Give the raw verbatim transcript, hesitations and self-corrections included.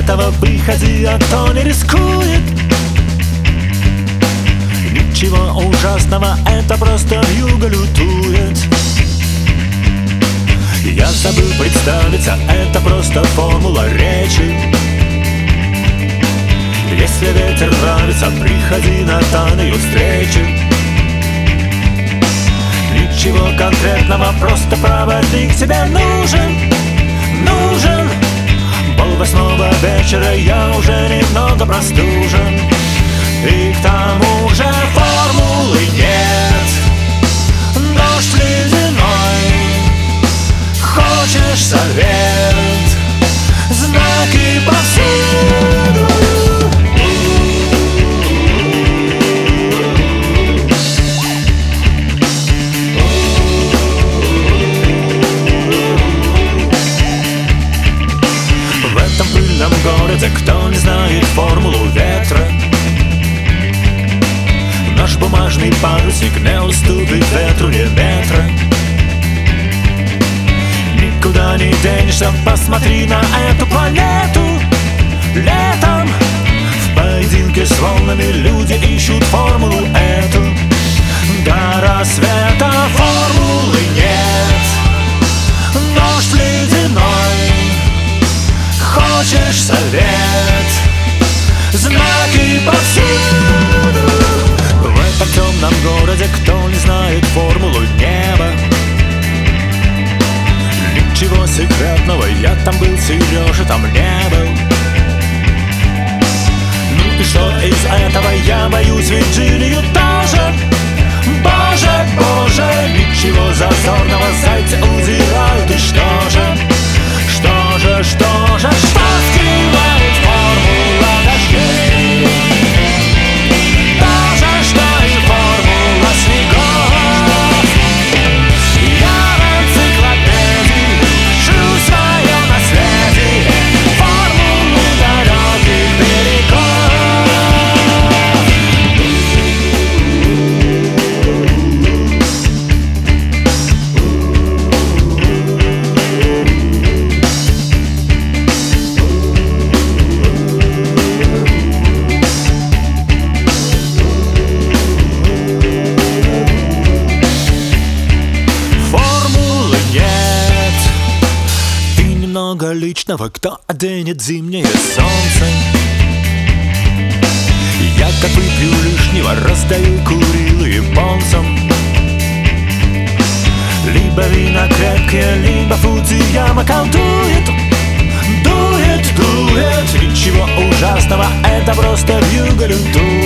этого выходи, а кто не рискует. Ничего ужасного, это просто вьюга лютует. Я забыл представиться, это просто формула речи. Если ветер нравится, приходи на тайную встречу. Ничего конкретного, просто проводник тебе нужен, нужен. Пол восьмого вечера, я уже немного простужен. И к тому же формулы нет. Дождь ледяной, хочешь совет? Знаки повсюду. В этом пыльном городе кто не знает формулу ветра? Наш бумажный парусик не уступит ветру ни метра. Никуда не денешься, посмотри на эту планету. Летом в поединке с волнами люди ищут формулу эту. До рассвета формулы нет. Дождь ледяной, хочешь совет? Знаки повсюду. В этом темном городе кто не знает формулу неба? Ничего секретного, я там был, Сережа там не был. Ну и что из этого, я боюсь Вирджинию тоже. Боже, боже, ничего зазорного, зайцы удирают, и что же? Что же, что же, что скрывает формула дождей? То же, что и формула снегов. Я в энциклопедии ищу свое наследие, формулу далеких берегов. Много личного, кто оденет зимнее солнце? Я как выпью лишнего, раздаю курилы бонсом. Либо вина крепкие, либо Фудзияма колдует. Дует, дует, ничего ужасного, это просто вьюга лютует.